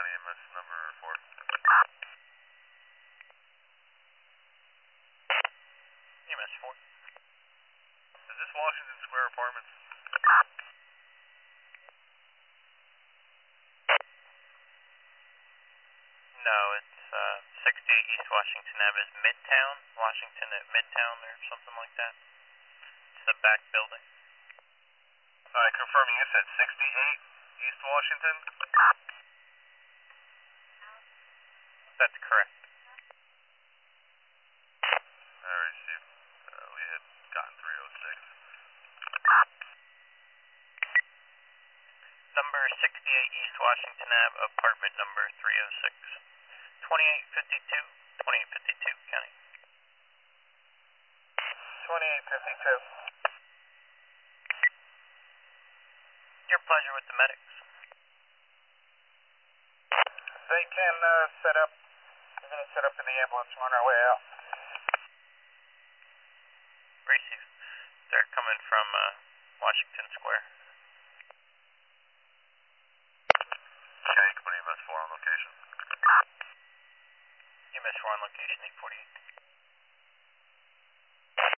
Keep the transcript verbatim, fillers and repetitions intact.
County E M S number four. E M S four. Is this Washington Square Apartments? No, it's uh, sixty-eight East Washington Avenue. It's Midtown, Washington at Midtown or something like that. It's the back building. Alright, confirming, you said sixty-eight East Washington? That's correct. Alright, Steve. Uh, we had gotten three oh six. Number sixty-eight East Washington Avenue, apartment number three oh six. twenty-eight fifty-two, twenty-eight fifty-two, County. twenty-eight fifty-two. Your pleasure with the medics. They can uh, set up. We're going to set up in the ambulance. We're on our way out. Receive. They're coming from uh, Washington Square. Okay, you can put E M S four on location. E M S four on location, eight forty-eight.